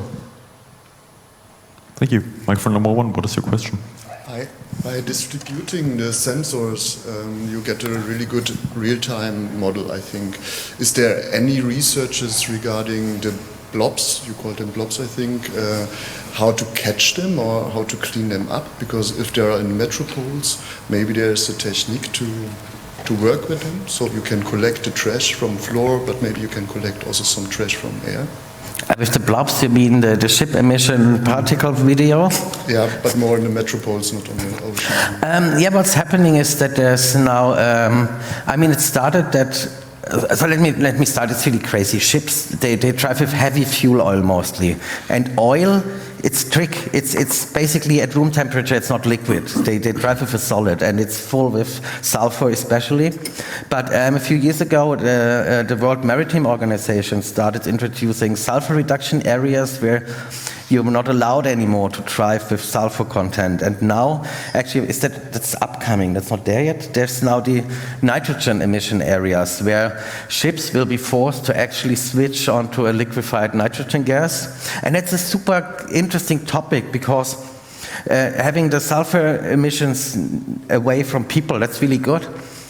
Thank you. Microphone number one, what is your question? By, by distributing the sensors, um, you get a really good real-time model, I think. Is there any researches regarding the blobs, you call them blobs, I think, uh, how to catch them or how to clean them up? Because if they are in metropoles, maybe there is a technique to to work with them, so you can collect the trash from floor, but maybe you can collect also some trash from air. With the blobs, you mean the, the ship emission particle video? Yeah, but more in the metropoles, not on the ocean. Um, yeah, what's happening is that there's now, um, I mean, it started that. So let me let me start. It's really crazy. Ships, they, they drive with heavy fuel oil mostly, and oil, it's trick. It's it's basically at room temperature. It's not liquid. They they drive with a solid, and it's full with sulfur especially. But um, a few years ago, the, uh, the World Maritime Organization started introducing sulfur reduction areas where you're not allowed anymore to drive with sulfur content. And now, actually, is that that's upcoming? That's not there yet. There's now the nitrogen emission areas where ships will be forced to actually switch onto a liquefied nitrogen gas. And that's a super interesting topic, because uh, having the sulfur emissions away from people, that's really good.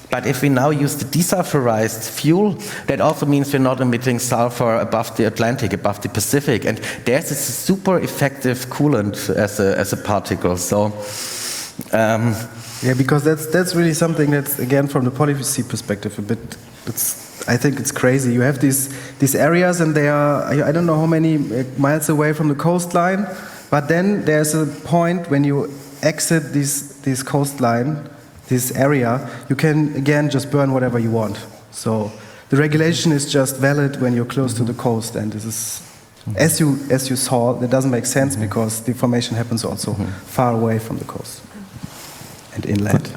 But if we now use the desulfurized fuel, that also means we're not emitting sulfur above the Atlantic, above the Pacific. And there's a super effective coolant as a, as a particle. So, um, yeah, because that's that's really something that's, again, from the policy perspective, a bit, it's, I think it's crazy. You have these, these areas and they are, I don't know how many miles away from the coastline, but then there's a point when you exit this, this coastline, this area, you can again just burn whatever you want. So the regulation is just valid when you're close to the coast, and this is, as you as you saw, that doesn't make sense because the formation happens also far away from the coast and inland.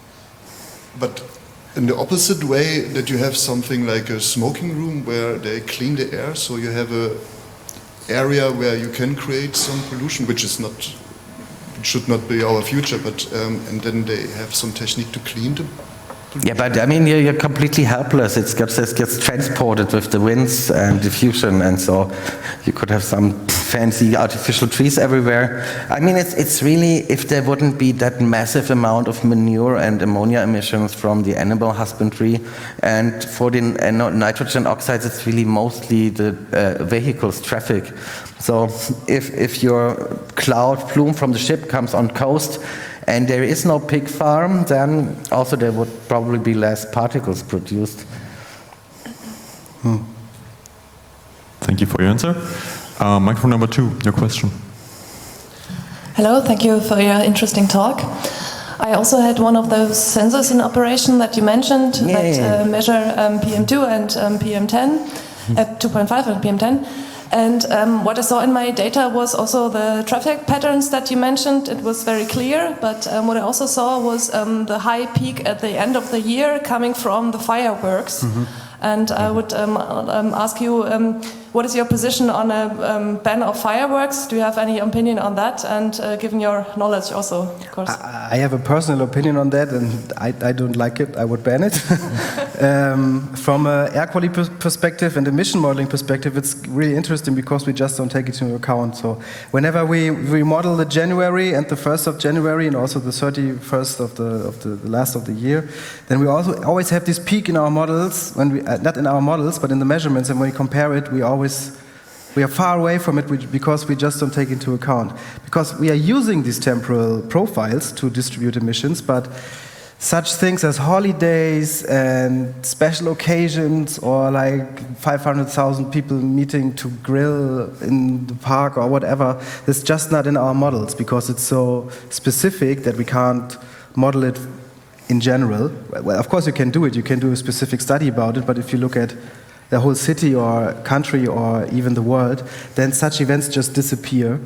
But in the opposite way, that you have something like a smoking room where they clean the air, so you have a area where you can create some pollution, which is not. It should not be our future, but um, and then they have some technique to clean them. Yeah, but I mean, you're, you're completely helpless. It gets, it gets transported with the winds and diffusion, and so you could have some fancy artificial trees everywhere. I mean, it's, it's really, if there wouldn't be that massive amount of manure and ammonia emissions from the animal husbandry, and for the nitrogen oxides, it's really mostly the uh, vehicles, traffic. So if, if your cloud plume from the ship comes on coast, and there is no pig farm, then also there would probably be less particles produced. Hmm. Thank you for your answer. Uh, microphone number two, your question. Hello, thank you for your interesting talk. I also had one of those sensors in operation that you mentioned Yay. that uh, measure um, P M two and um, P M ten, uh, two point five and P M ten. And um, what I saw in my data was also the traffic patterns that you mentioned. It was very clear, but um, what I also saw was um, the high peak at the end of the year coming from the fireworks. Mm-hmm. And I would um, um, ask you, um, what is your position on a um, ban of fireworks? Do you have any opinion on that? And uh, given your knowledge also, of course. I, I have a personal opinion on that, and I, I don't like it. I would ban it. um, from an air quality pers perspective and emission modeling perspective, it's really interesting because we just don't take it into account. So whenever we, we model the January and the first of January and also the thirty-first of the, of the, the last of the year, then we also always have this peak in our models when we Uh, not in our models, but in the measurements, and when we compare it, we always, we are far away from it because we just don't take into account. Because we are using these temporal profiles to distribute emissions, but such things as holidays and special occasions or like five hundred thousand people meeting to grill in the park or whatever, it's just not in our models because it's so specific that we can't model it in general. Well, of course you can do it, you can do a specific study about it, but if you look at the whole city or country or even the world, then such events just disappear.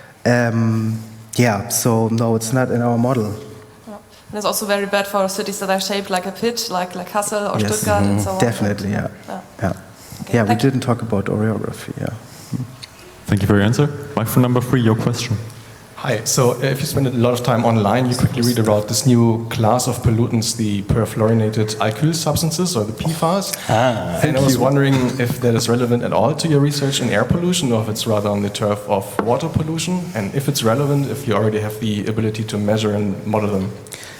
Um, yeah, so no, it's not in our model. Yeah. And it's also very bad for cities that are shaped like a pit, like, like Kassel or Yes. Stuttgart Mm-hmm. and so on. Definitely, yeah. Yeah, Yeah, okay, yeah we thank you. didn't talk about orography, yeah. Thank you for your answer. Microphone number three, your question. Hi, so if you spend a lot of time online, you quickly read about this new class of pollutants, the perfluorinated alkyl substances, or the P FAS. Ah, and I was wondering if that is relevant at all to your research in air pollution, or if it's rather on the turf of water pollution, and if it's relevant, if you already have the ability to measure and model them.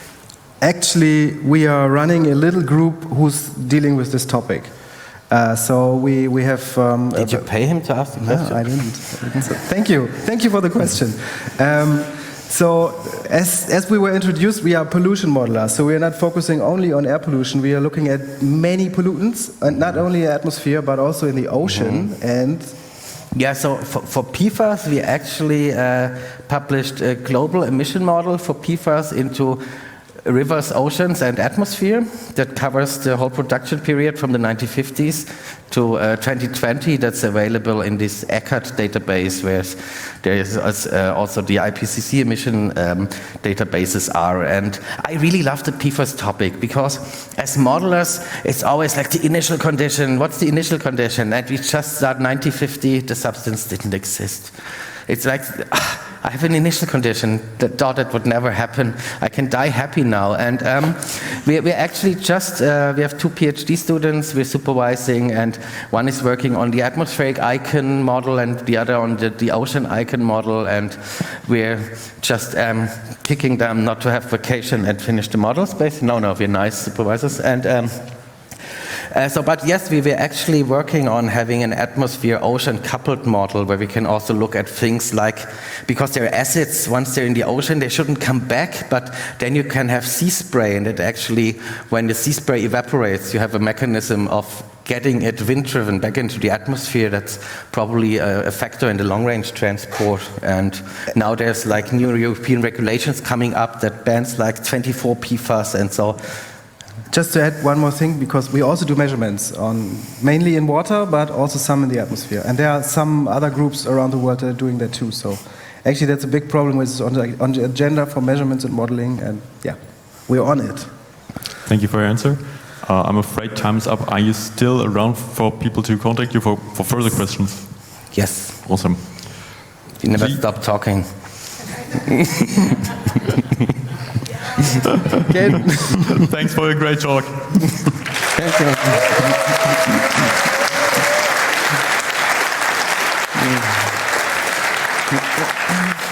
Actually, we are running a little group who's dealing with this topic. Uh, so we, we have... Um, Did you pay him to ask the question? No, I didn't. I didn't. So, thank you. Thank you for the question. Um, so as, as we were introduced, we are pollution modelers. So we are not focusing only on air pollution. We are looking at many pollutants, and not only in the atmosphere, but also in the ocean. Mm-hmm. And yeah, so for, for P FAS, we actually uh, published a global emission model for P FAS into rivers, oceans, and atmosphere that covers the whole production period from the nineteen fifties to uh, twenty twenty. That's available in this ECHAT database, where there is uh, also the I P C C emission um, databases are. And I really love the P FAS topic because as modelers, it's always like the initial condition. What's the initial condition? And we just start nineteen fifty, the substance didn't exist. It's like, I have an initial condition that thought it would never happen. I can die happy now. And um, we, we're actually just, uh, we have two PhD students we're supervising, and one is working on the atmospheric icon model and the other on the, the ocean icon model, and we're just um, kicking them not to have vacation and finish the model space. No, no, we're nice supervisors. And um, Uh, so, but yes, we were actually working on having an atmosphere-ocean coupled model where we can also look at things like, because they're acids, once they're in the ocean, they shouldn't come back, but then you can have sea spray, and it actually, when the sea spray evaporates, you have a mechanism of getting it wind-driven back into the atmosphere. That's probably a, a factor in the long-range transport. And now there's like new European regulations coming up that bans like twenty-four P FAS, and so. Just to add one more thing, because we also do measurements on mainly in water, but also some in the atmosphere. And there are some other groups around the world that are doing that too. So actually that's a big problem with on the, on the agenda for measurements and modeling, and yeah, we're on it. Thank you for your answer. Uh, I'm afraid time's up. Are you still around for people to contact you for, for further questions? Yes. Awesome. You never G stop talking. Okay. Thanks for a great talk. Thank you.